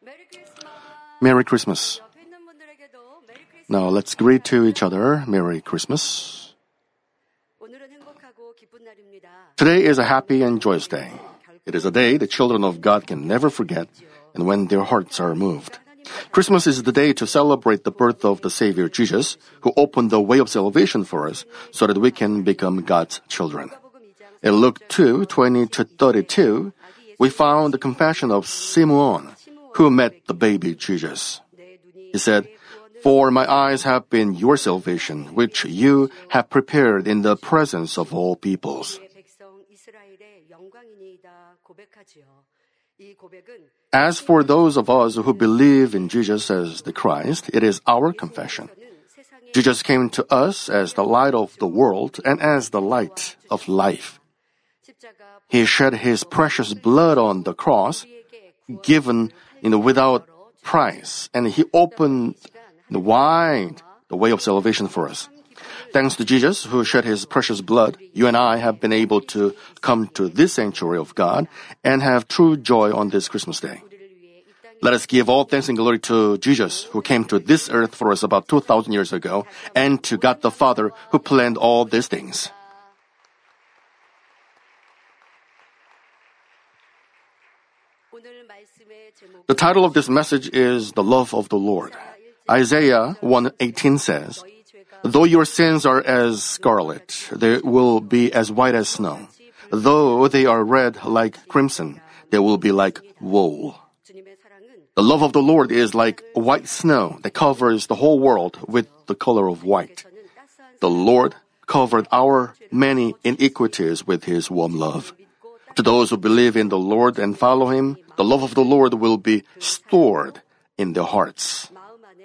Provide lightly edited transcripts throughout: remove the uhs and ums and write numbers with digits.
Merry Christmas. Now let's greet to each other. Merry Christmas. Today is a happy and joyous day. It is a day the children of God can never forget and when their hearts are moved. Christmas is the day to celebrate the birth of the Savior Jesus, who opened the way of salvation for us so that we can become God's children. In Luke 2:20-32, we found the confession of Simeon, who met the baby Jesus. He said, "For my eyes have been your salvation, which you have prepared in the presence of all peoples." As for those of us who believe in Jesus as the Christ, it is our confession. Jesus came to us as the light of the world and as the light of life. He shed his precious blood on the cross, given without price, and he opened wide the way of salvation for us. Thanks to Jesus, who shed his precious blood, you and I have been able to come to this sanctuary of God and have true joy on this Christmas day. Let us give all thanks and glory to Jesus, who came to this earth for us about 2,000 years ago, and to God the Father, who planned all these things. The title of this message is The Love of the Lord. Isaiah 1:18 says, "Though your sins are as scarlet, they will be as white as snow. Though they are red like crimson, they will be like wool." The love of the Lord is like white snow that covers the whole world with the color of white. The Lord covered our many iniquities with his warm love. To those who believe in the Lord and follow him, the love of the Lord will be stored in their hearts.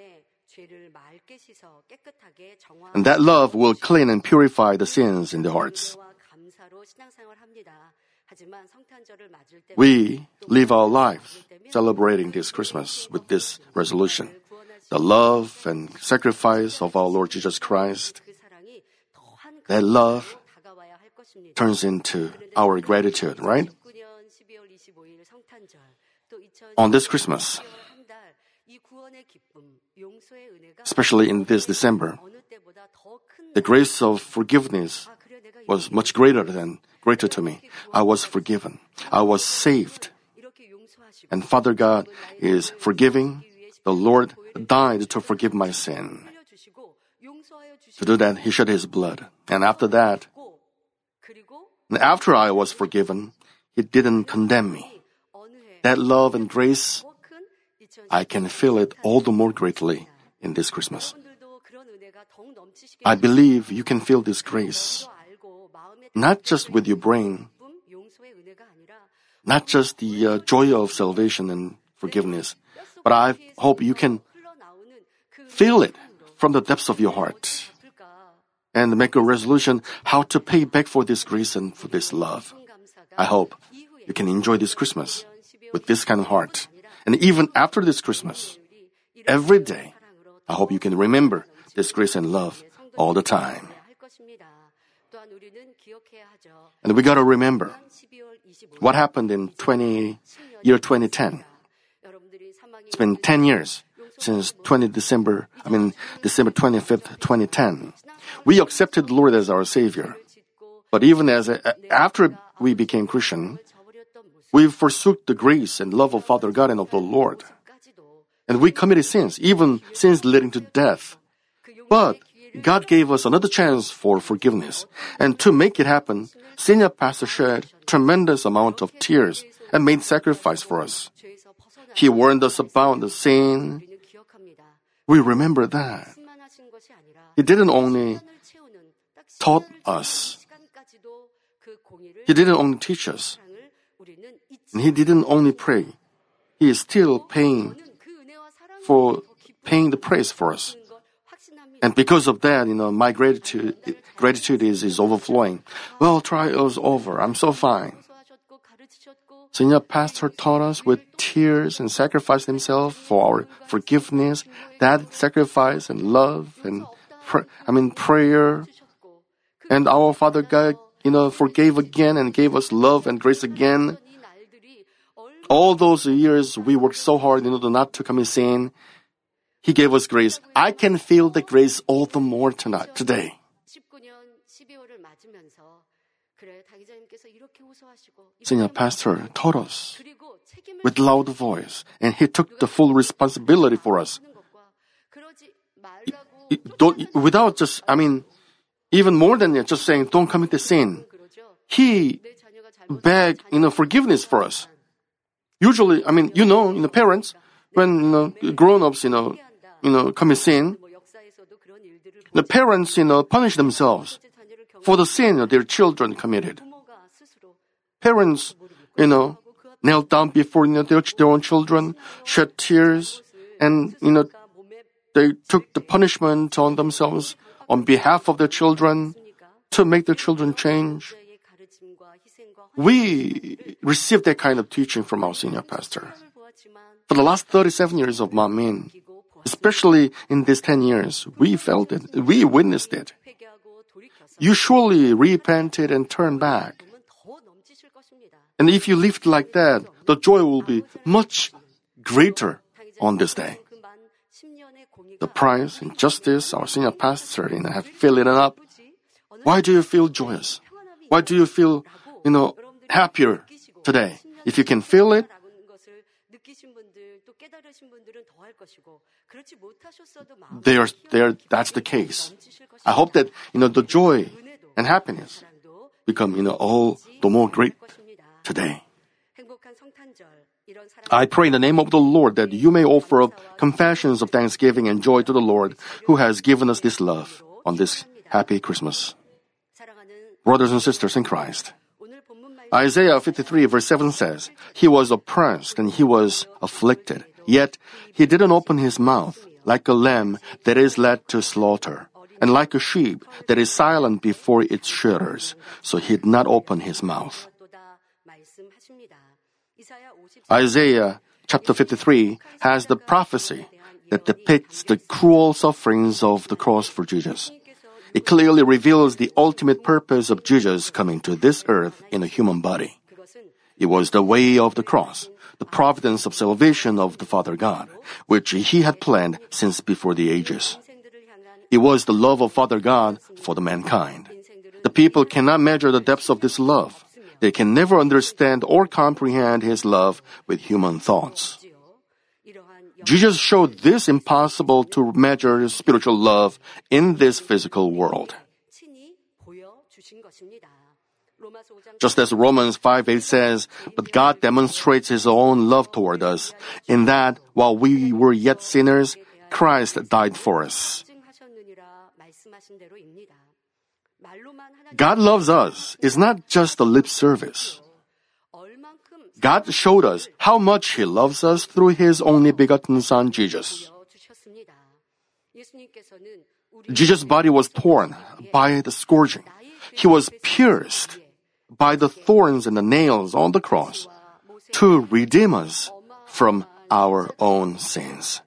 And that love will clean and purify the sins in the hearts. We live our lives celebrating this Christmas with this resolution. The love and sacrifice of our Lord Jesus Christ, that love turns into our gratitude, right? On this Christmas, especially in this December, the grace of forgiveness was much greater to me. I was forgiven. I was saved. And Father God is forgiving. The Lord died to forgive my sin. To do that, he shed his blood. And after that, after I was forgiven, he didn't condemn me. That love and grace, I can feel it all the more greatly in this Christmas. I believe you can feel this grace, not just with your brain, not just the joy of salvation and forgiveness, but I hope you can feel it from the depths of your heart and make a resolution how to pay back for this grace and for this love. I hope you can enjoy this Christmas with this kind of heart. And even after this Christmas, every day, I hope you can remember this grace and love all the time. And we gotta remember what happened in year 2010. It's been 10 years since December 25th, 2010. We accepted the Lord as our Savior. But even after we became Christian, we forsook the grace and love of Father God and of the Lord. And we committed sins, even sins leading to death. But God gave us another chance for forgiveness. And to make it happen, Senior Pastor shed tremendous amount of tears and made sacrifice for us. He warned us about the sin. We remember that. He didn't only taught us. He didn't only teach us. And he didn't only pray. He is still paying the price for us. And because of that, my gratitude is overflowing. Well, trial's over. I'm so fine. Senior Pastor taught us with tears and sacrificed himself for our forgiveness. That sacrifice and love and prayer. And our Father God, forgave again and gave us love and grace again. All those years we worked so hard in order not to commit sin, He gave us grace. I can feel the grace all the more today. Senior pastor taught us with loud voice, and he took the full responsibility for us. Even more than just saying, don't commit the sin. He begged, forgiveness for us. Usually, parents, when, grown-ups, commit sin, the parents, punish themselves for the sin their children committed. Parents, knelt down before, their own children, shed tears, and, they took the punishment on themselves on behalf of their children to make their children change. We received that kind of teaching from our senior pastor. For the last 37 years of Manmin, especially in these 10 years, we felt it. We witnessed it. You surely repented and turned back. And if you lived like that, the joy will be much greater on this day. The price and justice our senior pastor have filled it up. Why do you feel joyous? Why do you feel, happier today? If you can feel it, that's the case. I hope that, the joy and happiness become, all the more great today. I pray in the name of the Lord that you may offer up confessions of thanksgiving and joy to the Lord who has given us this love on this happy Christmas. Brothers and sisters in Christ, Isaiah 53 verse 7 says, He was oppressed and He was afflicted, yet He didn't open His mouth, like a lamb that is led to slaughter, and like a sheep that is silent before its shearers, so He did not open His mouth. Isaiah chapter 53 has the prophecy that depicts the cruel sufferings of the cross for Jesus. It clearly reveals the ultimate purpose of Jesus coming to this earth in a human body. It was the way of the cross, the providence of salvation of the Father God, which He had planned since before the ages. It was the love of Father God for the mankind. The people cannot measure the depths of this love. They can never understand or comprehend His love with human thoughts. Jesus showed this impossible to measure spiritual love in this physical world. Just as Romans 5:8 says, but God demonstrates His own love toward us, in that while we were yet sinners, Christ died for us. God loves us is not just a lip service. God showed us how much He loves us through His only begotten Son, Jesus. Jesus' body was torn by the scourging. He was pierced by the thorns and the nails on the cross to redeem us from our own sins.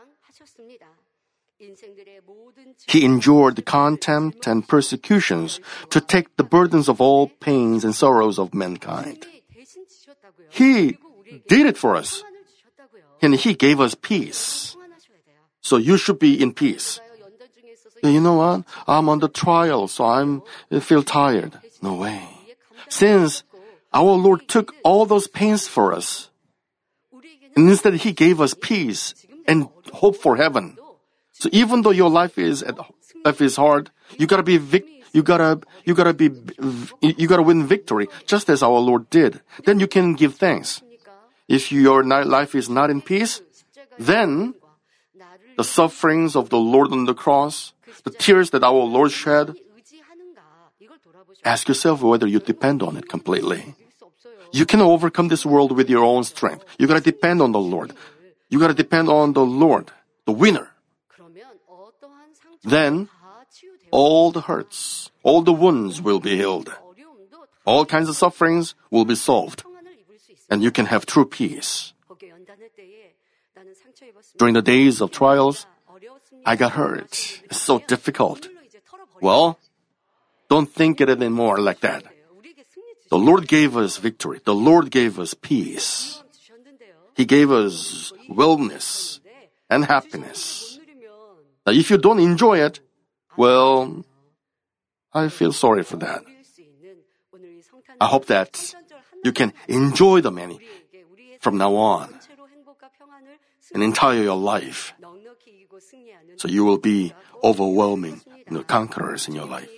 He endured contempt and persecutions to take the burdens of all pains and sorrows of mankind. He did it for us, and He gave us peace. So you should be in peace. You know what? I'm on the trial, so I feel tired. No way. Since our Lord took all those pains for us, and instead He gave us peace and hope for heaven. So even though your life is hard, you gotta win victory, just as our Lord did. Then you can give thanks. If your life is not in peace, then the sufferings of the Lord on the cross, the tears that our Lord shed, ask yourself whether you depend on it completely. You cannot overcome this world with your own strength. You gotta depend on the Lord. You gotta depend on the Lord, the winner. Then, all the hurts, all the wounds will be healed. All kinds of sufferings will be solved. And you can have true peace. During the days of trials, I got hurt. It's so difficult. Well, don't think it anymore like that. The Lord gave us victory. The Lord gave us peace. He gave us wellness and happiness. Now, if you don't enjoy it, well, I feel sorry for that. I hope that you can enjoy the many from now on and entire your life. So you will be overwhelming conquerors in your life.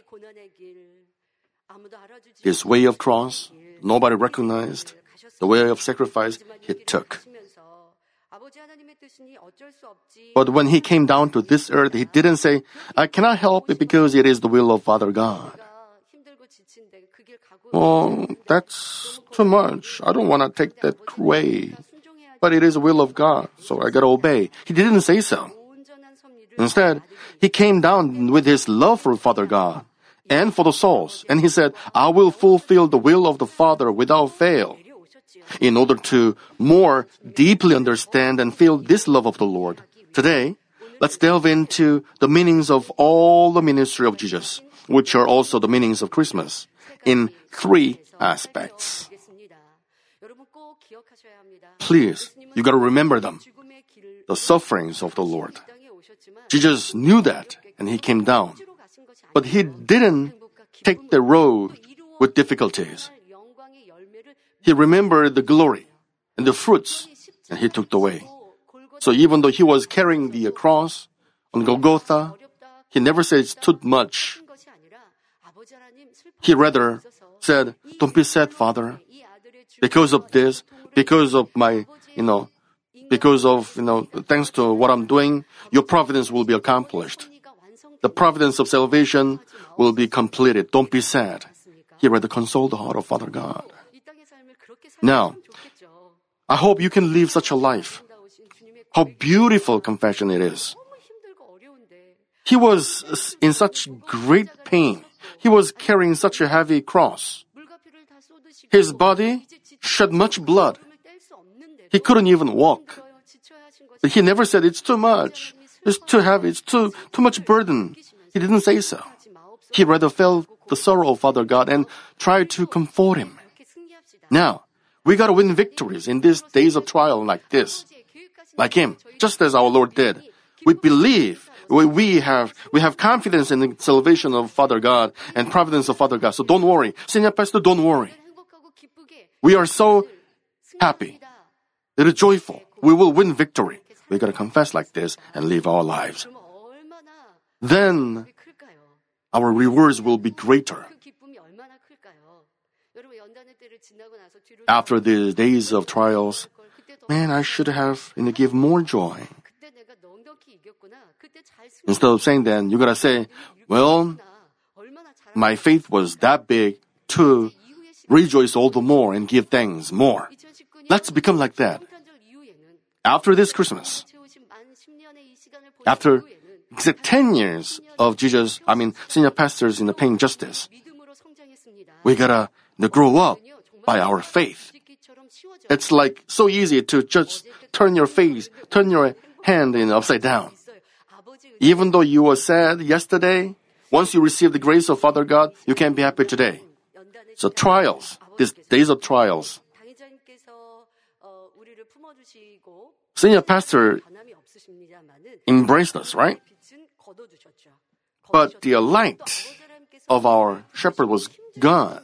His way of cross, nobody recognized the way of sacrifice he took. But when he came down to this earth, he didn't say, I cannot help it because it is the will of Father God. Oh, that's too much. I don't want to take that way. But it is the will of God, so I got to obey. He didn't say so. Instead, he came down with his love for Father God and for the souls. And he said, I will fulfill the will of the Father without fail. In order to more deeply understand and feel this love of the Lord, today, let's delve into the meanings of all the ministry of Jesus, which are also the meanings of Christmas, in 3 aspects. Please, you got to remember them. The sufferings of the Lord. Jesus knew that, and he came down. But he didn't take the road with difficulties. He remembered the glory and the fruits, and he took the way. So even though he was carrying the cross on Golgotha, he never said it's too much. He rather said, don't be sad, Father. Because of this, because of my, thanks to what I'm doing, your providence will be accomplished. The providence of salvation will be completed. Don't be sad. He rather consoled the heart of Father God. Now, I hope you can live such a life. How beautiful confession it is. He was in such great pain. He was carrying such a heavy cross. His body shed much blood. He couldn't even walk. But he never said, it's too much. It's too heavy. It's too much burden. He didn't say so. He rather felt the sorrow of Father God and tried to comfort him. Now, we got to win victories in these days of trial like this. Like him, just as our Lord did. We believe, we have confidence in the salvation of Father God and providence of Father God. So don't worry. Senior Pastor, don't worry. We are so happy. It is joyful. We will win victory. We got to confess like this and live our lives. Then our rewards will be greater. After the days of trials, man, I should have give more joy. Instead of saying that, you gotta say, well, my faith was that big to rejoice all the more and give thanks more. Let's become like that. After this Christmas, after 10 years of senior pastors paying justice, we gotta grow up by our faith. It's like so easy to just turn your hand upside down. Even though you were sad yesterday, once you receive the grace of Father God, you can be happy today. So trials, these days of trials. Senior pastor embraced us, right? But the light of our shepherd was gone.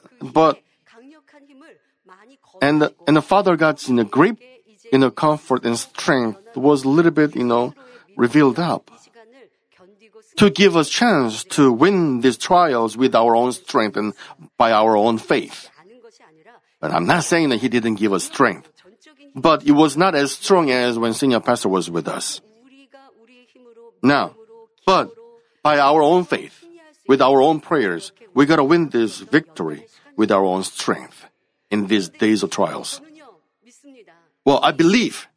And the Father God's great comfort and strength was a little bit revealed up to give us chance to win these trials with our own strength and by our own faith. But I'm not saying that he didn't give us strength, but it was not as strong as when senior pastor was with us. Now, but by our own faith, with our own prayers, we gotta win this victory with our own strength in these days of trials. Well, I believe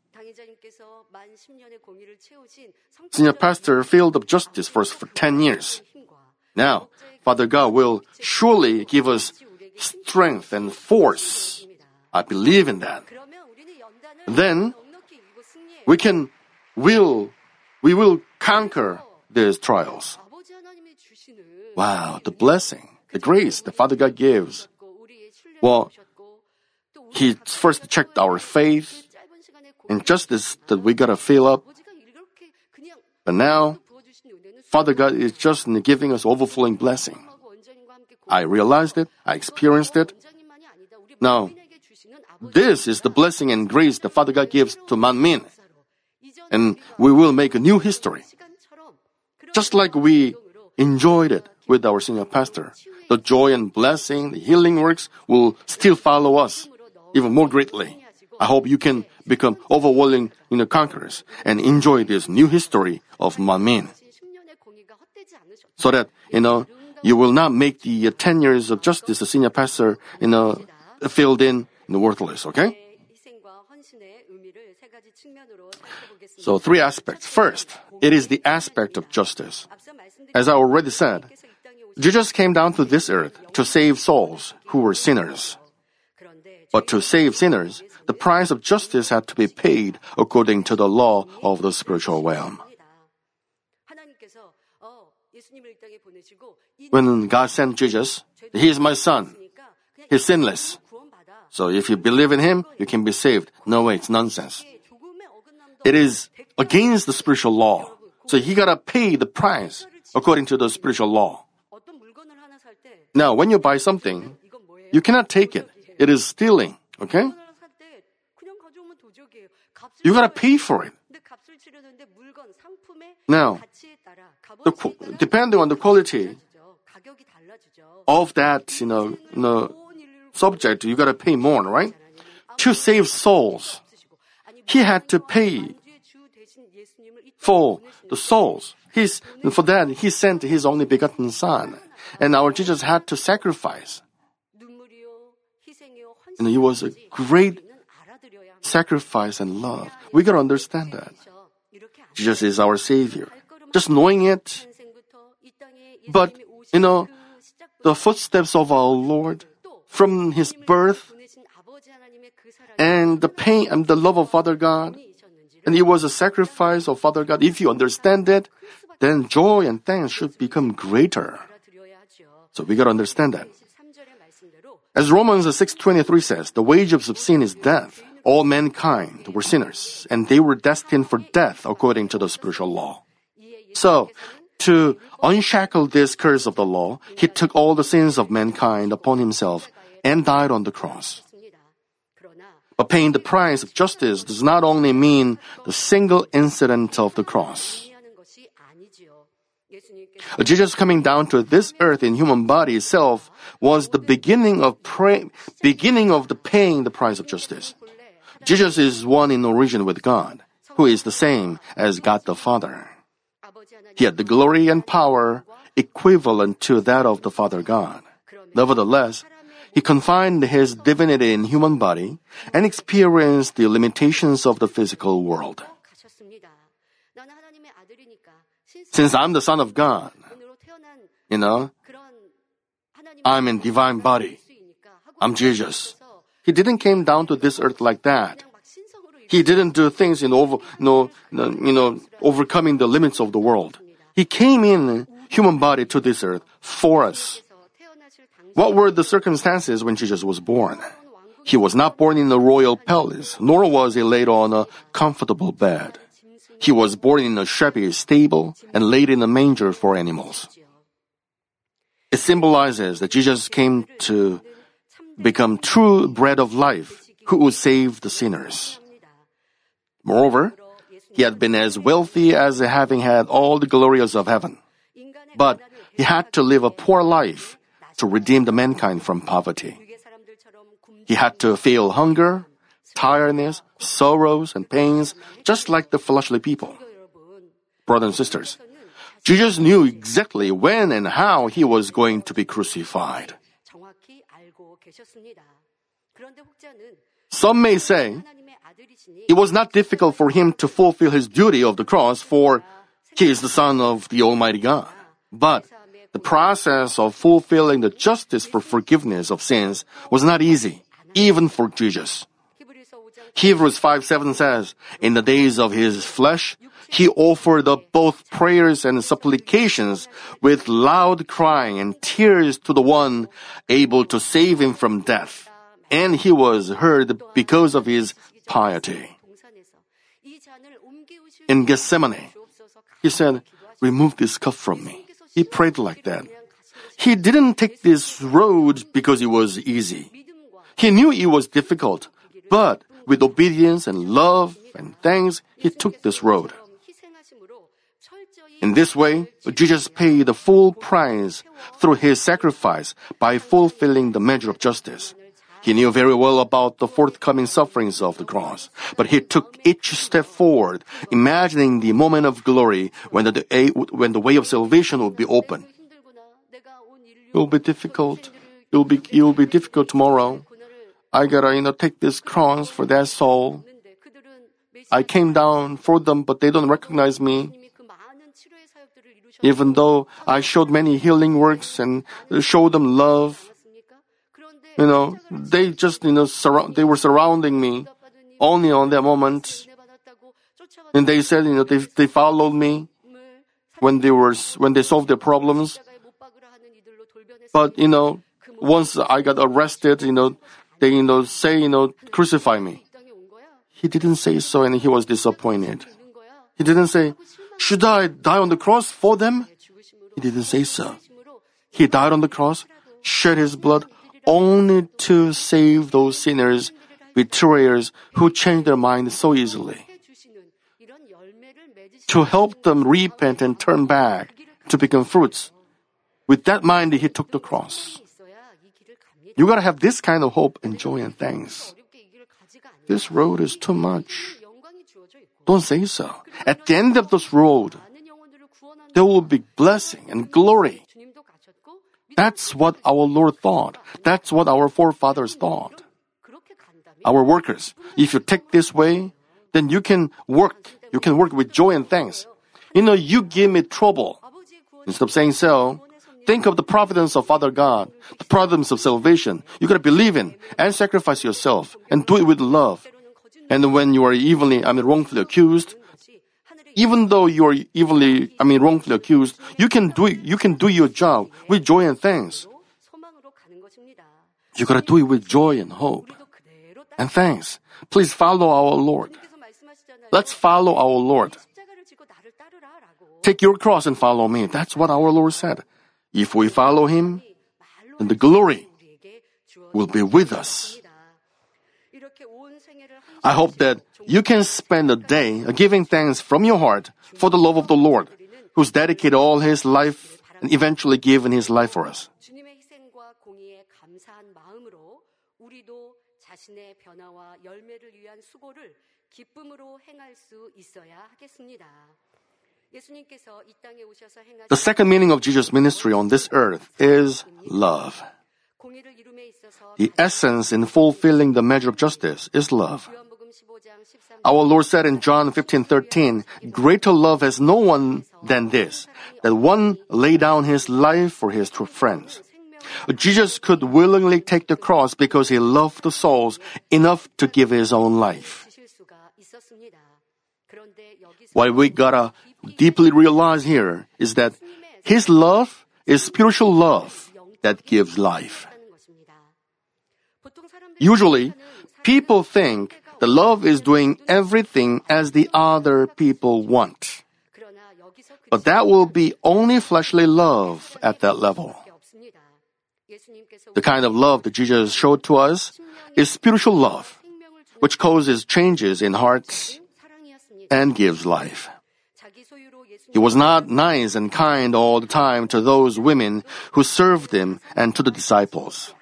senior pastor field of justice for 10 years. Now, Father God will surely give us strength and force. I believe in that. Then we will conquer these trials. Wow, the blessing, the grace that Father God gives. Well, He first checked our faith and justice that we gotta fill up. But now, Father God is just giving us overflowing blessing. I realized it. I experienced it. Now, this is the blessing and grace that Father God gives to manmin. And we will make a new history. Just like we enjoyed it with our senior pastor, the joy and blessing, the healing works will still follow us even more greatly. I hope you can become overwhelming conquerors and enjoy this new history of manmin. So that, you will not make the 10 years of justice, the senior pastor, filled in worthless, okay? So 3 aspects. First, it is the aspect of justice. As I already said, Jesus came down to this earth to save souls who were sinners. But to save sinners, the price of justice had to be paid according to the law of the spiritual realm. When God sent Jesus, He is my son. He's sinless. So if you believe in Him, you can be saved. No way, it's nonsense. It is against the spiritual law. So He gotta pay the price according to the spiritual law. Now, when you buy something, you cannot take it. It is stealing, okay? You gotta pay for it. Now, depending on the quality of that, subject, you gotta pay more, right? To save souls, He had to pay for the souls. For that, He sent His only begotten Son. And our Jesus had to sacrifice. And He was a great sacrifice and love. We gotta understand that. Jesus is our Savior. Just knowing it. But, the footsteps of our Lord from His birth and the pain and the love of Father God, and it was a sacrifice of Father God. If you understand it, then joy and thanks should become greater. So we gotta understand that. As Romans 6:23 says, the wages of sin is death. All mankind were sinners, and they were destined for death according to the spiritual law. So, to unshackle this curse of the law, He took all the sins of mankind upon Himself and died on the cross. But paying the price of justice does not only mean the single incident of the cross. Jesus coming down to this earth in human body itself was the beginning of the paying the price of justice. Jesus is one in origin with God, who is the same as God the Father. He had the glory and power equivalent to that of the Father God. Nevertheless, He confined His divinity in human body and experienced the limitations of the physical world. Since I'm the Son of God, I'm in divine body. I'm Jesus. He didn't came down to this earth like that. He didn't do things overcoming the limits of the world. He came in human body to this earth for us. What were the circumstances when Jesus was born? He was not born in a royal palace, nor was He laid on a comfortable bed. He was born in a shabby stable and laid in a manger for animals. It symbolizes that Jesus came to become true bread of life, who would save the sinners. Moreover, He had been as wealthy as having had all the glories of heaven. But He had to live a poor life to redeem the mankind from poverty. He had to feel hunger, tiredness, sorrows, and pains, just like the fleshly people. Brothers and sisters, Jesus knew exactly when and how He was going to be crucified. Some may say it was not difficult for Him to fulfill His duty of the cross, for He is the Son of the Almighty God. But the process of fulfilling the justice for forgiveness of sins was not easy, even for Jesus. Hebrews 5:7 says, in the days of His flesh, He offered up both prayers and supplications with loud crying and tears to the one able to save Him from death. And He was heard because of His piety. in Gethsemane. He said, remove this cup from me. He prayed like that. He didn't take this road because it was easy. He knew it was difficult, but with obedience and love and thanks, he took this road. In this way, Jesus paid the full price through his sacrifice by fulfilling the measure of justice. He knew very well about the forthcoming sufferings of the cross, but he took each step forward, imagining the moment of glory when the way of salvation will be open. It will be difficult. It will be difficult tomorrow. I gotta, take this cross for that soul. I came down for them, but they don't recognize me. Even though I showed many healing works and showed them love, they just, they were surrounding me only on that moment. And they said, they followed me when they solved their problems. But, once I got arrested, they, say, crucify me. He didn't say so and he was disappointed. He didn't say, should I die on the cross for them? He didn't say so. He died on the cross, shed his blood, only to save those sinners, betrayers who change their mind so easily. To help them repent and turn back, to become fruits. With that mind, he took the cross. You gotta have this kind of hope and joy and thanks. This road is too much. Don't say so. At the end of this road, there will be blessing and glory. That's what our Lord thought. That's what our forefathers thought. Our workers, if you take this way, then you can work. You can work with joy and thanks. You give me trouble. Instead of saying so, think of the providence of Father God, the providence of salvation. You gotta believe in and sacrifice yourself and do it with love. And when you are wrongfully accused, even though you are wrongfully accused, you can do your job with joy and thanks. You gotta do it with joy and hope and thanks. Please follow our Lord. Let's follow our Lord. Take your cross and follow me. That's what our Lord said. If we follow him, then the glory will be with us. I hope that you can spend a day giving thanks from your heart for the love of the Lord, who's dedicated all his life and eventually given his life for us. The second meaning of Jesus' ministry on this earth is love. The essence in fulfilling the measure of justice is love. Our Lord said in John 15:13, greater love has no one than this, that one lay down his life for his true friends. Jesus could willingly take the cross because he loved the souls enough to give his own life. What we gotta deeply realize here is that his love is spiritual love that gives life. Usually, people think that love is doing everything as the other people want. But that will be only fleshly love at that level. The kind of love that Jesus showed to us is spiritual love, which causes changes in hearts and gives life. He was not nice and kind all the time to those women who served him and to the disciples.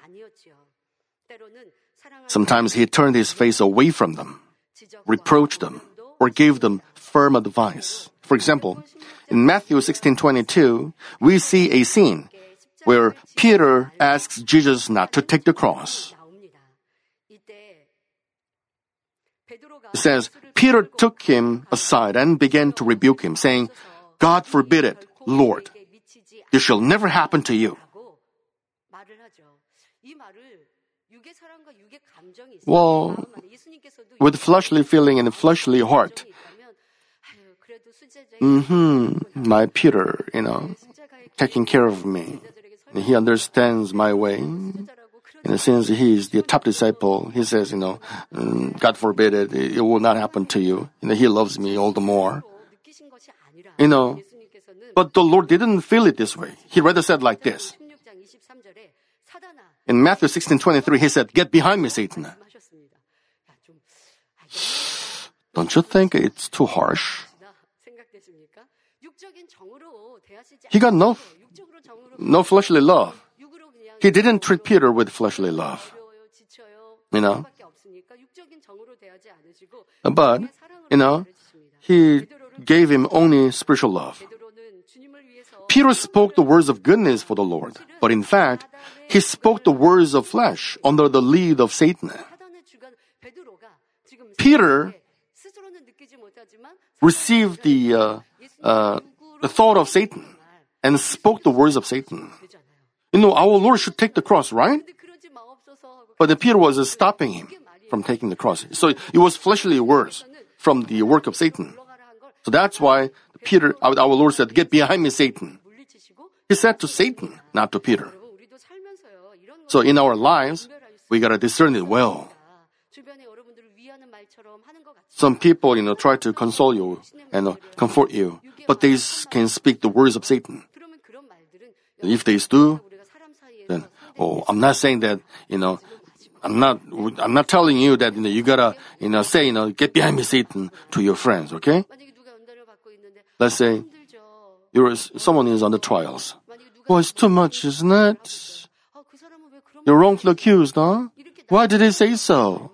Sometimes he turned his face away from them, reproached them, or gave them firm advice. For example, in Matthew 16:22, we see a scene where Peter asks Jesus not to take the cross. It says, Peter took him aside and began to rebuke him, saying, God forbid it, Lord. This shall never happen to you. Well, with fleshly feeling and fleshly heart, my Peter, taking care of me. He understands my way. since he is the top disciple, he says, God forbid it will not happen to you. He loves me all the more. But the Lord didn't feel it this way. He rather said like this. In Matthew 16:23, he said, "Get behind me, Satan." Don't you think it's too harsh? He got no fleshly love. He didn't treat Peter with fleshly love. But, he gave him only spiritual love. Peter spoke the words of goodness for the Lord, but in fact, he spoke the words of flesh under the lead of Satan. Peter received the thought of Satan and spoke the words of Satan. Our Lord should take the cross, right? But Peter was stopping him from taking the cross. So it was fleshly words from the work of Satan. So that's why our Lord said, "Get behind me, Satan." He said to Satan, not to Peter. So in our lives, we gotta discern it well. Some people, try to console you and comfort you, but they can speak the words of Satan. If they do, then, I'm not saying that, I'm not telling you that, you gotta, say, "Get behind me, Satan," to your friends, okay? Let's say, someone is under trials. It's too much, isn't it? You're wrongfully accused, huh? Why did he say so?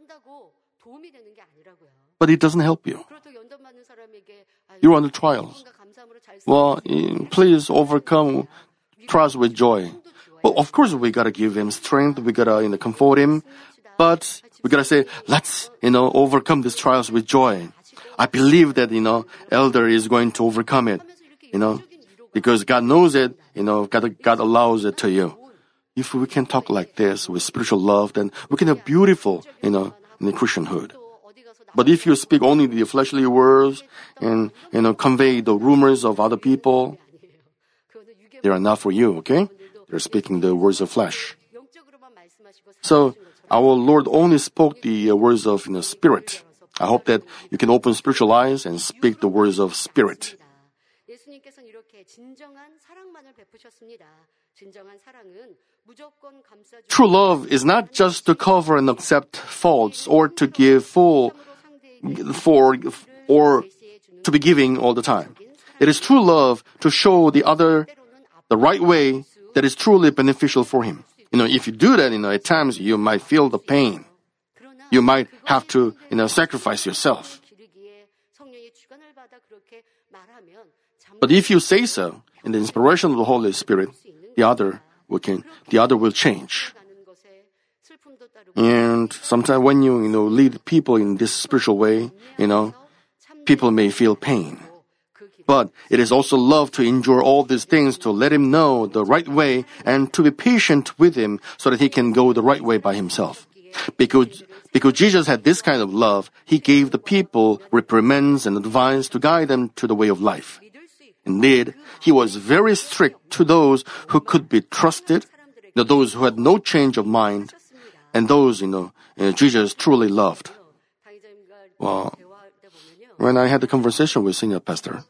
But it doesn't help you. You're under trials. Please overcome trials with joy. Well, of course, we gotta give him strength. We gotta, comfort him. But we gotta say, let's, overcome these trials with joy. I believe that, elder is going to overcome it, because God knows it, God allows it to you. If we can talk like this with spiritual love, then we can have beautiful, in the Christianhood. But if you speak only the fleshly words and, convey the rumors of other people, they are not for you, okay? They're speaking the words of flesh. So, our Lord only spoke the words of, spirit. I hope that you can open spiritual eyes and speak the words of spirit. True love is not just to cover and accept faults or to give or to be giving all the time. It is true love to show the other the right way that is truly beneficial for him. If you do that, at times you might feel the pain. You might have to, sacrifice yourself. But if you say so, in the inspiration of the Holy Spirit, the other will change. And sometimes when you, lead people in this spiritual way, people may feel pain. But it is also love to endure all these things, to let him know the right way and to be patient with him so that he can go the right way by himself. Because Jesus had this kind of love, he gave the people reprimands and advice to guide them to the way of life. Indeed, he was very strict to those who could be trusted, those who had no change of mind, and those, Jesus truly loved. Well, when I had the conversation with senior pastor,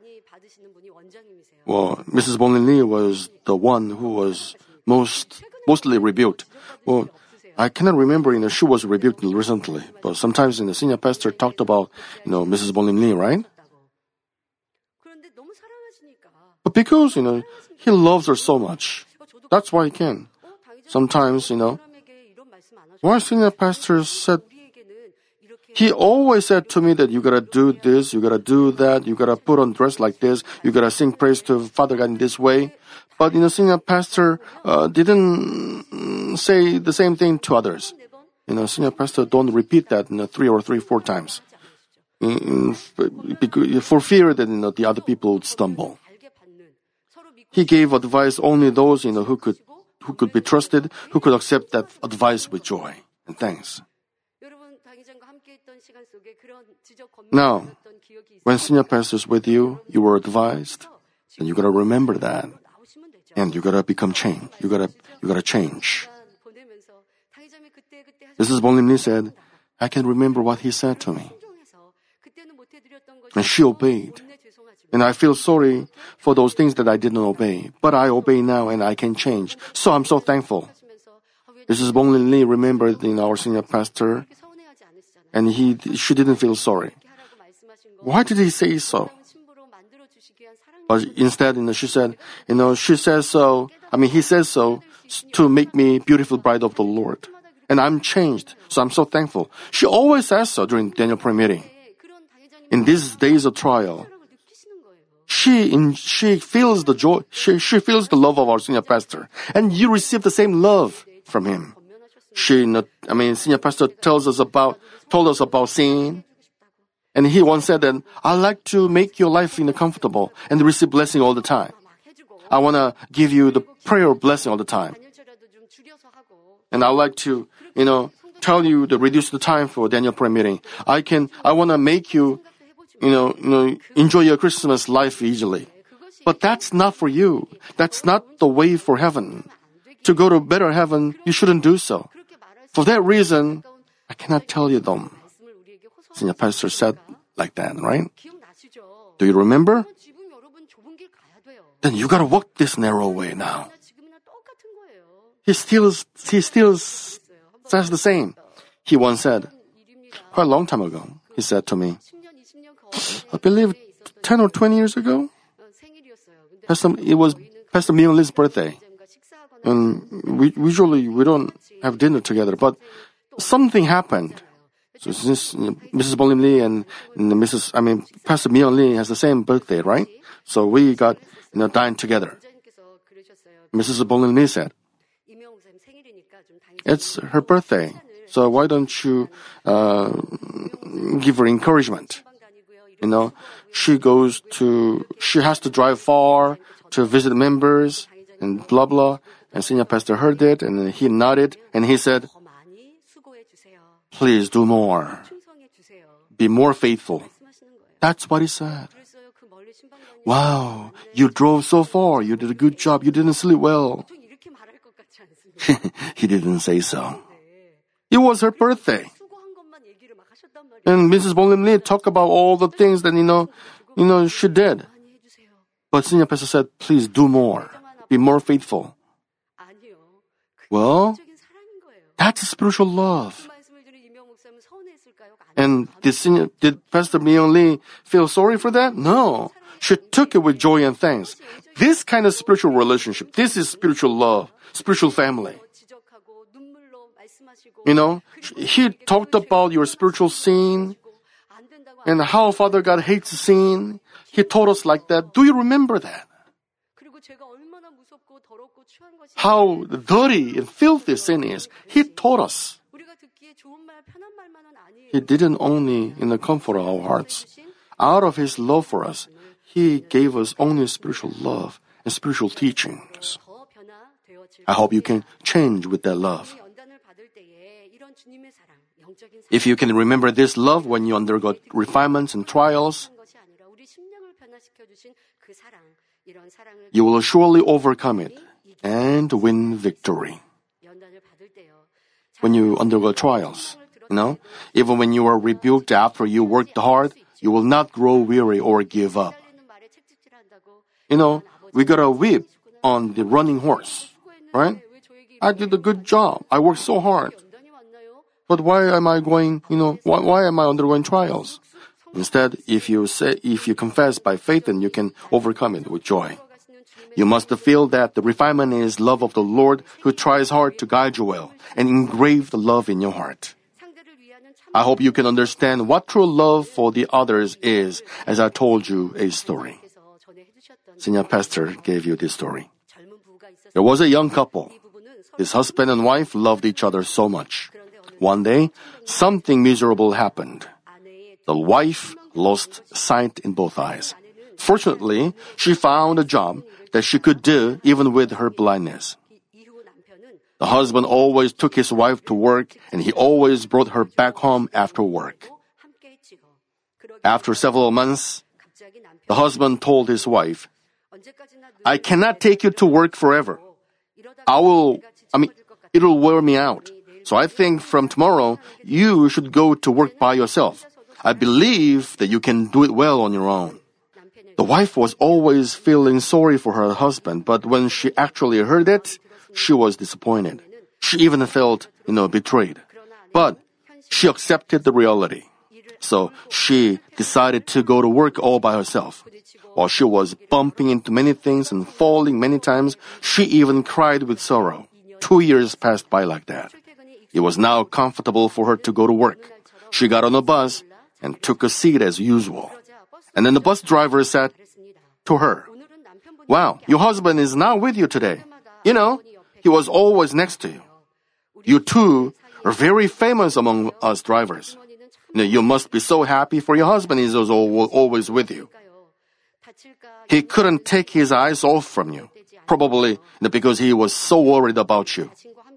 Mrs. Bonlin Lee was the one who was mostly rebuked. Well, I cannot remember, she was rebuked recently, but sometimes the senior pastor talked about, Mrs. Bonlin Lee, right? But because, he loves her so much, that's why he can. Sometimes, why senior pastor said, he always said to me that you gotta do this, you gotta do that, you gotta put on dress like this, you gotta sing praise to Father God in this way. But, senior pastor didn't say the same thing to others. Senior pastor don't repeat that 4 times. For fear that the other people would stumble. He gave advice only those who could be trusted, who could accept that advice with joy and thanks. Now, when senior pastor is with you, you were advised, and you gotta remember that, and you gotta become changed. You gotta change. Mrs. Bonglim Lee said, I can remember what he said to me. And she obeyed. And I feel sorry for those things that I didn't obey. But I obey now and I can change. So I'm so thankful. Mrs. Bonglim Lee remembered our senior pastor, and she didn't feel sorry. Why did he say so? But instead, she said, he says so to make me beautiful bride of the Lord. And I'm changed, so I'm so thankful. She always says so during Daniel prayer meeting. In these days of trial, she feels the joy, she feels the love of our senior pastor. And you receive the same love from him. Senior pastor told us about sin. And he once said that, I like to make your life comfortable and receive blessing all the time. I want to give you the prayer of blessing all the time. And I like to, tell you to reduce the time for Daniel prayer meeting. I want to make you, enjoy your Christmas life easily. But that's not for you. That's not the way for heaven. To go to better heaven, you shouldn't do so. For that reason, I cannot tell you them. Senior pastor said like that, right? Do you remember? Then you gotta walk this narrow way now. He still says the same. He once said, quite a long time ago, he said to me, I believe 10 or 20 years ago, it was Pastor Myung Lee's birthday. And we don't have dinner together, but something happened. So since Mrs. Bonglim Lee and Pastor Myung Lee has the same birthday, right? So we got, dined together. Mrs. Bonglim Lee said, it's her birthday, so why don't you give her encouragement? She has to drive far to visit members and blah blah. And senior pastor heard it and he nodded and he said, please do more. Be more faithful. That's what he said. Wow, you drove so far. You did a good job. You didn't sleep well. He didn't say so. It was her birthday. And Mrs. Bonglim Lee talked about all the things that, she did. But senior pastor said, please do more. Be more faithful. Well, that's spiritual love. And did Pastor Myung Lee feel sorry for that? No. She took it with joy and thanks. This kind of spiritual relationship, this is spiritual love, spiritual family. He talked about your spiritual sin and how Father God hates sin. He taught us like that. Do you remember that? How dirty and filthy sin is. He taught us. He didn't only comfort our hearts. Out of His love for us, He gave us only spiritual love and spiritual teachings. I hope you can change with that love. If you can remember this love when you undergo refinements and trials, you will surely overcome it and win victory. When you undergo trials, even when you are rebuked after you worked hard, you will not grow weary or give up. We gotta whip on the running horse, right? I did a good job. I worked so hard. But why am I undergoing trials? Instead, if you confess by faith, then you can overcome it with joy. You must feel that the refinement is love of the Lord who tries hard to guide you well and engrave the love in your heart. I hope you can understand what true love for the others is as I told you a story. Senior pastor gave you this story. There was a young couple. His husband and wife loved each other so much. One day, something miserable happened. The wife lost sight in both eyes. Fortunately, she found a job that she could do even with her blindness. The husband always took his wife to work and he always brought her back home after work. After several months, the husband told his wife, I cannot take you to work forever. It'll wear me out. So I think from tomorrow, you should go to work by yourself. I believe that you can do it well on your own. The wife was always feeling sorry for her husband, but when she actually heard it, she was disappointed. She even felt, betrayed. But she accepted the reality. So she decided to go to work all by herself. While she was bumping into many things and falling many times, she even cried with sorrow. 2 years passed by like that. It was now comfortable for her to go to work. She got on a bus and took a seat as usual. And then the bus driver said to her, "Wow, your husband is not with you today. He was always next to you. You two are very famous among us drivers. You must be so happy for your husband is always with you. He couldn't take his eyes off from you, probably because he was so worried about you."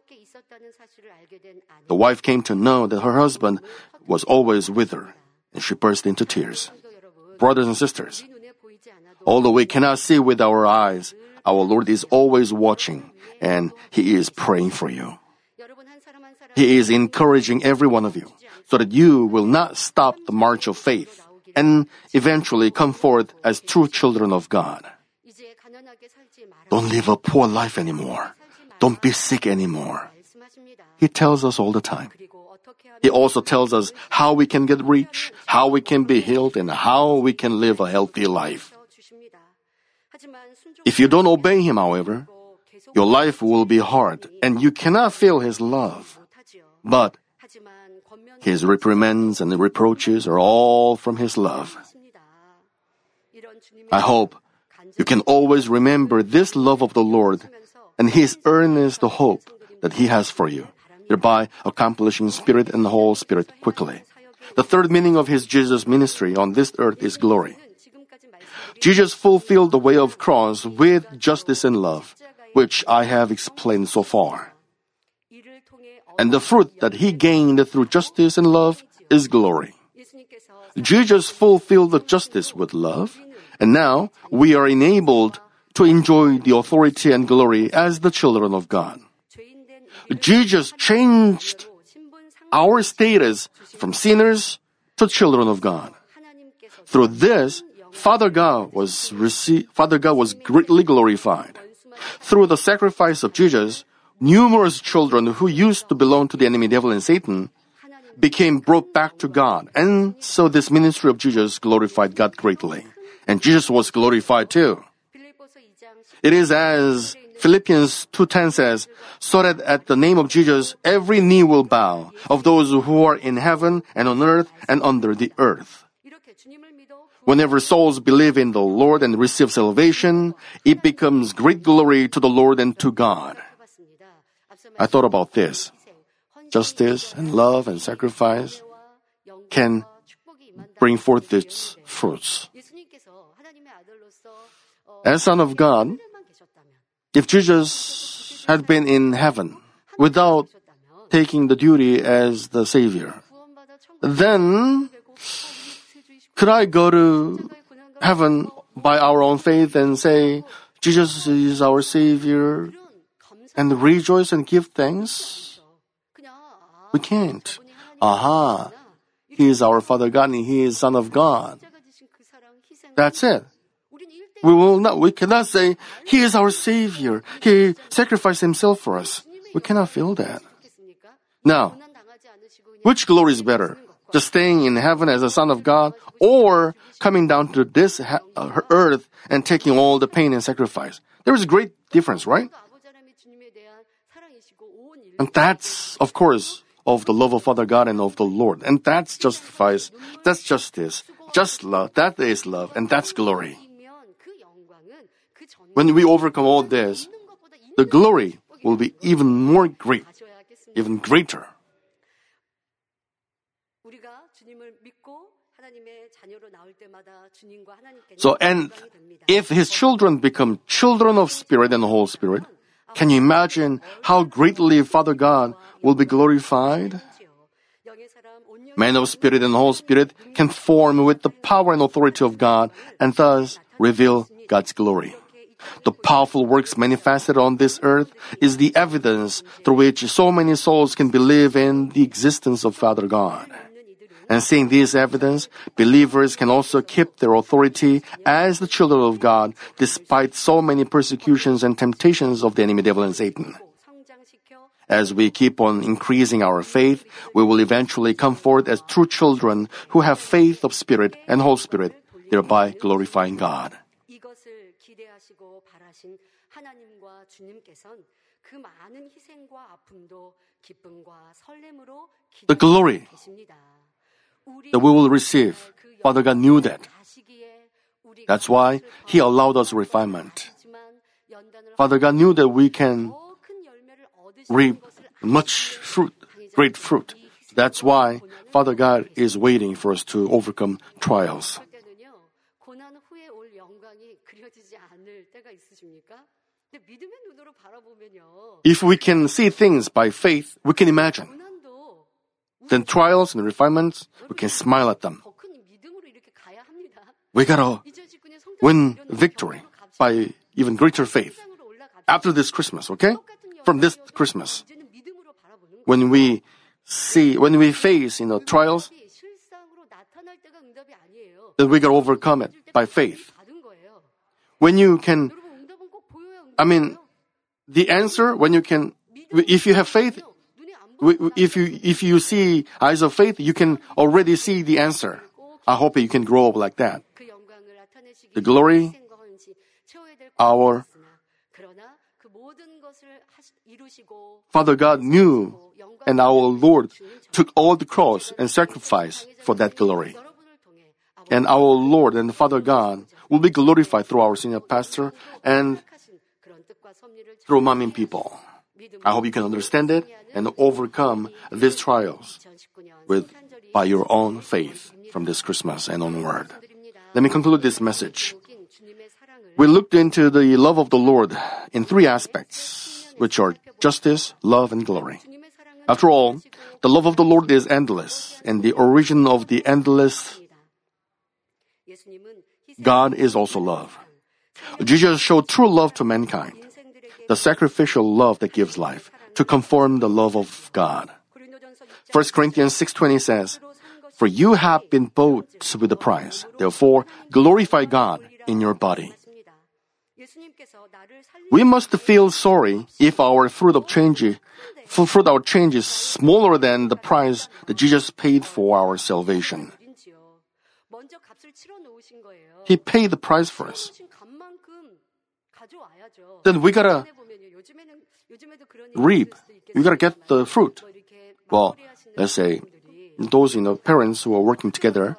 The wife came to know that her husband was always with her, and she burst into tears. Brothers and sisters, although we cannot see with our eyes, our Lord is always watching, and He is praying for you. He is encouraging every one of you so that you will not stop the march of faith and eventually come forth as true children of God. Don't live a poor life anymore. Don't be sick anymore. He tells us all the time. He also tells us how we can get rich, how we can be healed, and how we can live a healthy life. If you don't obey Him, however, your life will be hard and you cannot feel His love. But His reprimands and reproaches are all from His love. I hope you can always remember this love of the Lord and His earnest hope that He has for you, thereby accomplishing Spirit and the whole Spirit quickly. The third meaning of Jesus' ministry on this earth is glory. Jesus fulfilled the way of cross with justice and love, which I have explained so far. And the fruit that He gained through justice and love is glory. Jesus fulfilled the justice with love, and now we are enabled to enjoy the authority and glory as the children of God. Jesus changed our status from sinners to children of God. Through this, Father God was greatly glorified. Through the sacrifice of Jesus, numerous children who used to belong to the enemy devil and Satan became brought back to God. And so this ministry of Jesus glorified God greatly. And Jesus was glorified too. It is as Philippians 2:10 says, so that at the name of Jesus, every knee will bow of those who are in heaven and on earth and under the earth. Whenever souls believe in the Lord and receive salvation, it becomes great glory to the Lord and to God. I thought about this. Justice and love and sacrifice can bring forth its fruits. As Son of God, if Jesus had been in heaven without taking the duty as the Savior, then could I go to heaven by our own faith and say, Jesus is our Savior, and rejoice and give thanks? We can't. He is our Father God and He is Son of God. That's it. We cannot say, He is our Savior. He sacrificed Himself for us. We cannot feel that. Now, which glory is better? Just staying in heaven as a Son of God, or coming down to this earth and taking all the pain and sacrifice? There is a great difference, right? And that's, of course, of the love of Father God and of the Lord. And that's justifies, that's justice, just love, that is love, and that's glory. When we overcome all this, the glory will be even more great, even greater. So, and if His children become children of Spirit and the Holy Spirit, can you imagine how greatly Father God will be glorified? Men of Spirit and Holy Spirit can form with the power and authority of God and thus reveal God's glory. The powerful works manifested on this earth is the evidence through which so many souls can believe in the existence of Father God. And seeing this evidence, believers can also keep their authority as the children of God despite so many persecutions and temptations of the enemy devil and Satan. As we keep on increasing our faith, we will eventually come forth as true children who have faith of Spirit and Holy Spirit, thereby glorifying God. 이것을 기대하시고 바라신 하나님과 주님께서는 그 많은 희생과 아픔도 기쁨과 설렘으로 The glory that we will receive, Father God knew that. That's why He allowed us refinement. Father God knew that we can reap much fruit, great fruit. That's why Father God is waiting for us to overcome trials. 고난 후에 올 영광이 그려지지 않을 때가 있으십니까? 근데 믿음의 눈으로 바라보면요. If we can see things by faith, we can imagine. Then trials and refinements, we can smile at them. 더 큰 믿음으로 이렇게 가야 합니다. We gotta win victory by even greater faith after this Christmas, okay? From this Christmas. When we face, trials, then we gotta overcome it by faith. When you can, the answer, if you have faith, if you see eyes of faith, you can already see the answer. I hope you can grow up like that. The glory, our Father God knew, and our Lord took all the cross and sacrifice for that glory. And our Lord and Father God will be glorified through our senior pastor and through Manmin people. I hope you can understand it and overcome these trials by your own faith from this Christmas and onward. Let me conclude this message. We looked into the love of the Lord in three aspects, which are justice, love, and glory. After all, the love of the Lord is endless, and the origin of the endless God is also love. Jesus showed true love to mankind, the sacrificial love that gives life, to conform the love of God. 1 Corinthians 6:20 says, "For you have been bought with a price. Therefore, glorify God in your body." We must feel sorry if our fruit change is smaller than the price that Jesus paid for our salvation. He paid the price for us. Then we gotta reap. We gotta get the fruit. Well, let's say those parents who are working together.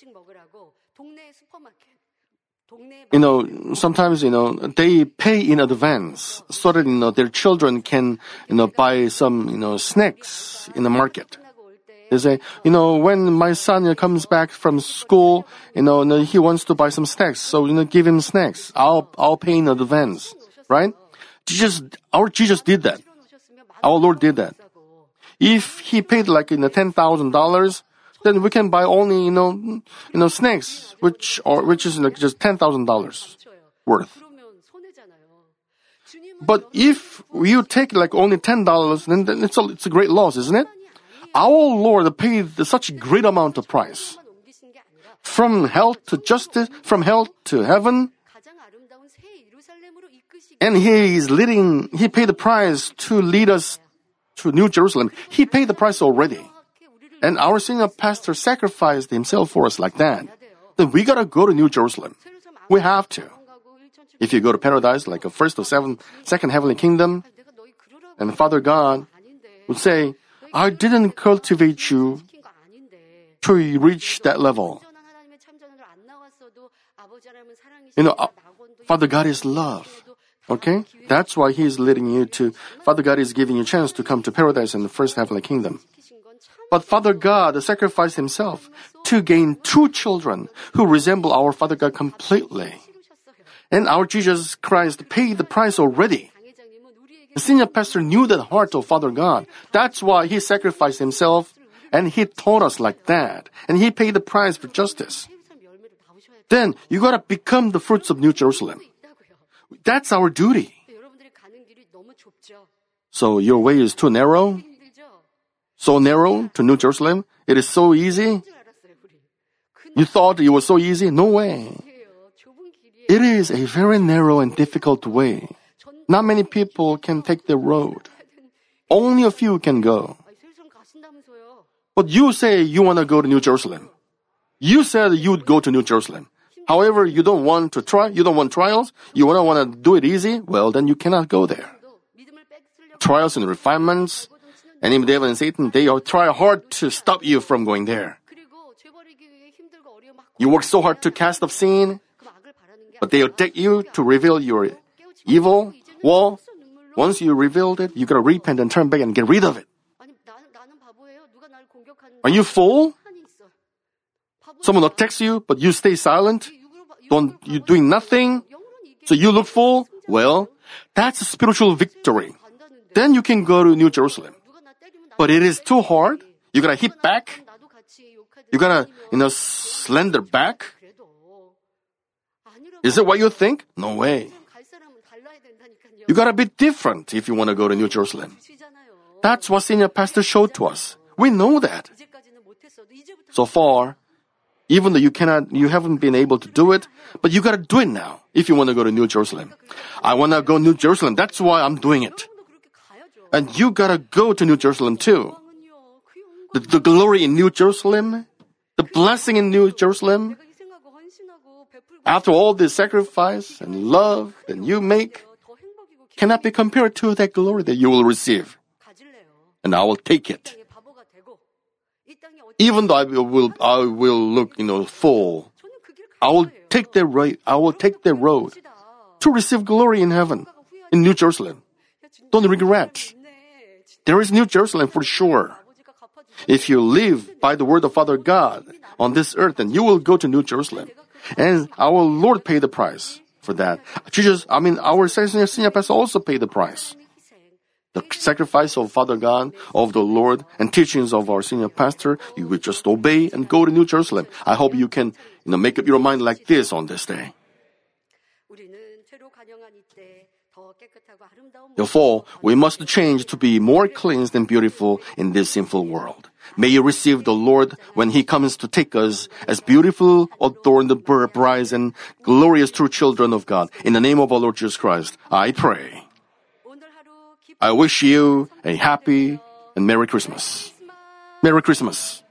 Sometimes they pay in advance so that their children can buy some snacks in the market. They say, when my son comes back from school, he wants to buy some snacks, so give him snacks. I'll pay in advance, right? Our Jesus did that. Our Lord did that. If He paid like $10,000, then we can buy only snacks, which is just $10,000 worth. But if you take only $10, then it's a great loss, isn't it? Our Lord paid such a great amount of price. From hell to justice, from hell to heaven. And He paid the price to lead us to New Jerusalem. He paid the price already. And our senior pastor sacrificed himself for us like that. Then we gotta go to New Jerusalem. We have to. If you go to paradise, like a first or second heavenly kingdom, and Father God would say, I didn't cultivate you to reach that level. Father God is love. Okay? That's why He is leading you to, Father God is giving you a chance to come to paradise in the first heavenly kingdom. But Father God sacrificed Himself to gain two children who resemble our Father God completely. And our Jesus Christ paid the price already. The senior pastor knew the heart of Father God. That's why he sacrificed himself, and he taught us like that. And he paid the price for justice. Then you gotta become the fruits of New Jerusalem. That's our duty. 여러분들이 가는 길이 너무 좁죠. So your way is too narrow? 힘들죠. So narrow to New Jerusalem? It is so easy? 줄 알았어요, 우리. You thought it was so easy? No way. 그게요. 좁은 길이에요. It is a very narrow and difficult way. Not many people can take the road. Only a few can go. 세상 가신다면서요. But you say you want to go to New Jerusalem. You said you would go to New Jerusalem. However, you don't want to try, you don't want trials, you want to do it easy, well, then you cannot go there. 믿음을 뺏으려고 Trials and refinements, enemy devil and Satan, they all try hard to stop you from going there. 그리고 죄버리기 위해 힘들고 어려워 막 You work so hard to cast off sin, 그 악을 바라는 게 but they attack you to reveal your evil. Well, once you revealed it, you gotta repent and turn back and get rid of it. 아니 나는 바보예요. 누가 날 공격하는 Are you fool? 한이 있어. 바보. Someone attacks you, but you stay silent? You doing nothing? So you look full? Well, that's a spiritual victory. Then you can go to New Jerusalem. But it is too hard. You gotta hit back. 나도 같이 욕하듯이 You gotta, slender back. 그래도 아니라고 Is it what you think? No way. 갈 사람은 달라야 된다니까요. You gotta be different if you want to go to New Jerusalem. 주시잖아요. That's what senior pastor showed to us. We know that. 이제까지는 못했어도 이제부터 So far, even though you haven't been able to do it, but you gotta do it now if you want to go to New Jerusalem. I want to go to New Jerusalem. That's why I'm doing it. 여러분도 그렇게 가야죠. And you gotta go to New Jerusalem too. 영광은요. 그 영광 The glory in New Jerusalem, the blessing in New Jerusalem, 내가 희생하고 헌신하고 베풀고 after all the sacrifice and love that you make, 더 행복이고 cannot be compared to that glory that you will receive. 가질래요. And I will take it. 땅에 바보가 되고 이 땅에 어찌 Even though I will look, full. 저는 그 길 I 갈 will 거예요. take the right, I will take the road 시다. to receive glory in heaven, in New Jerusalem. 야, 진짜 Don't regret. 있네. 진짜 There is New Jerusalem for sure. 아버지가 갚아주셔. If you live by the word of Father God on this earth, then you will go to New Jerusalem. And our Lord paid the price for that. Our senior pastor also paid the price. The sacrifice of Father God, of the Lord, and teachings of our senior pastor, you will just obey and go to New Jerusalem. I hope you can, make up your mind like this on this day. 우리는 죄로 간영한 이때 더 깨끗하고 아름다운 Therefore, we must change to be more cleansed and beautiful in this sinful world. May you receive the Lord when He comes to take us as beautiful, adorned brides and glorious true children of God. In the name of our Lord Jesus Christ, I pray. 오늘 하루 기쁜 I wish you a happy and Merry Christmas. Merry Christmas.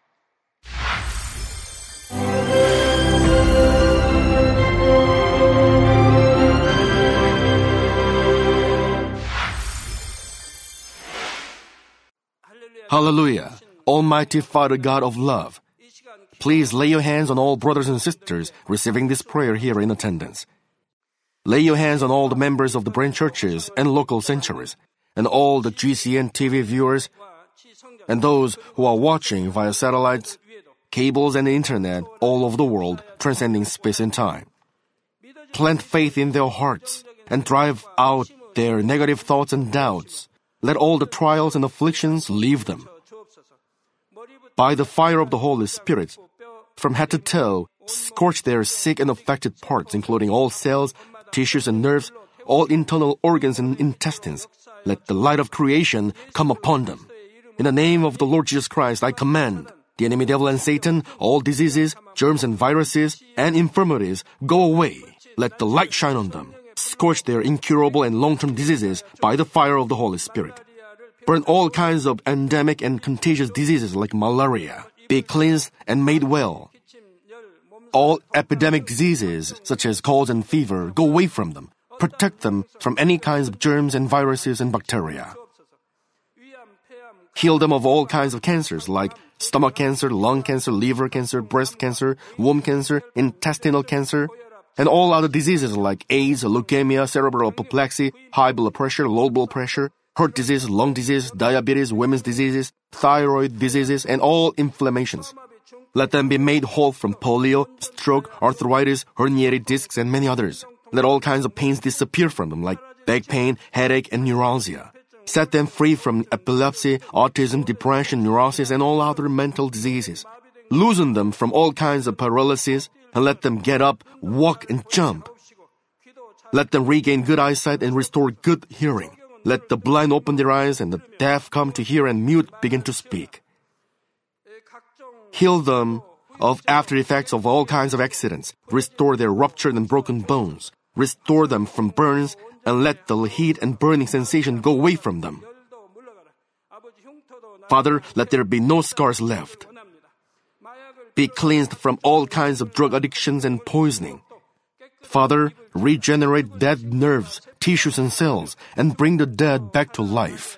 Hallelujah. Almighty Father God of love, please lay your hands on all brothers and sisters receiving this prayer here in attendance. Lay your hands on all the members of the branch churches and local sanctuaries, and all the GCN TV viewers, and those who are watching via satellites, cables, and the internet all over the world, transcending space and time. Plant faith in their hearts and drive out their negative thoughts and doubts. Let all the trials and afflictions leave them. By the fire of the Holy Spirit, from head to toe, scorch their sick and affected parts, including all cells, tissues and nerves, all internal organs and intestines. Let the light of creation come upon them. In the name of the Lord Jesus Christ, I command the enemy devil and Satan, all diseases, germs and viruses, and infirmities, go away. Let the light shine on them. Scorch their incurable and long-term diseases by the fire of the Holy Spirit. Burn all kinds of endemic and contagious diseases like malaria. Be cleansed and made well. All epidemic diseases, such as colds and fever, go away from them. Protect them from any kinds of germs and viruses and bacteria. Heal them of all kinds of cancers like stomach cancer, lung cancer, liver cancer, breast cancer, womb cancer, intestinal cancer, and all other diseases like AIDS, leukemia, cerebral apoplexy, high blood pressure, low blood pressure, heart disease, lung disease, diabetes, women's diseases, thyroid diseases, and all inflammations. Let them be made whole from polio, stroke, arthritis, herniated discs, and many others. Let all kinds of pains disappear from them like back pain, headache, and neuralgia. Set them free from epilepsy, autism, depression, neurosis, and all other mental diseases. Loosen them from all kinds of paralysis, and let them get up, walk, and jump. Let them regain good eyesight and restore good hearing. Let the blind open their eyes and the deaf come to hear and mute begin to speak. Heal them of after effects of all kinds of accidents. Restore their ruptured and broken bones. Restore them from burns and let the heat and burning sensation go away from them. Father, let there be no scars left. Be cleansed from all kinds of drug addictions and poisoning. Father, regenerate dead nerves, tissues, and cells, and bring the dead back to life.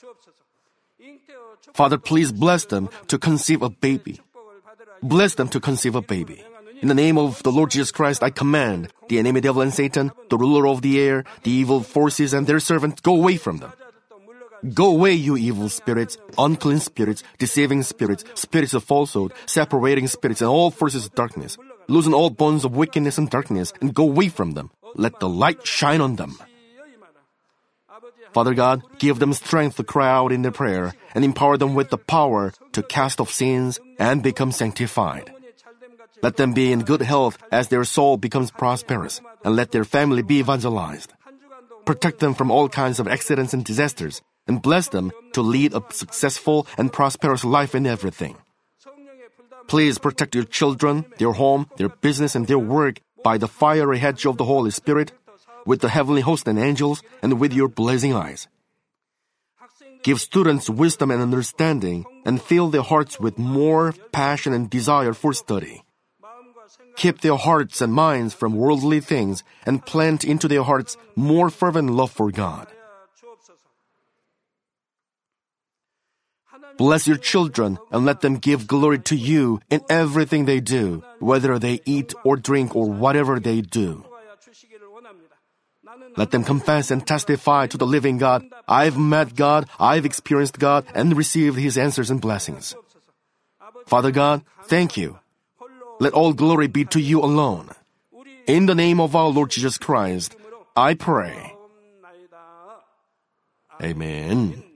Father, please bless them to conceive a baby. Bless them to conceive a baby. In the name of the Lord Jesus Christ, I command the enemy devil and Satan, the ruler of the air, the evil forces and their servants, go away from them. Go away, you evil spirits, unclean spirits, deceiving spirits, spirits of falsehood, separating spirits, and all forces of darkness. Loosen all bonds of wickedness and darkness, and go away from them. Let the light shine on them. Father God, give them strength to cry out in their prayer, and empower them with the power to cast off sins and become sanctified. Let them be in good health as their soul becomes prosperous, and let their family be evangelized. Protect them from all kinds of accidents and disasters, and bless them to lead a successful and prosperous life in everything. Please protect your children, their home, their business, and their work by the fiery hedge of the Holy Spirit, with the heavenly host and angels, and with your blazing eyes. Give students wisdom and understanding, and fill their hearts with more passion and desire for study. Keep their hearts and minds from worldly things, and plant into their hearts more fervent love for God. Bless your children and let them give glory to you in everything they do, whether they eat or drink or whatever they do. Let them confess and testify to the living God, I've met God, I've experienced God, and received His answers and blessings. Father God, thank you. Let all glory be to you alone. In the name of our Lord Jesus Christ, I pray. Amen.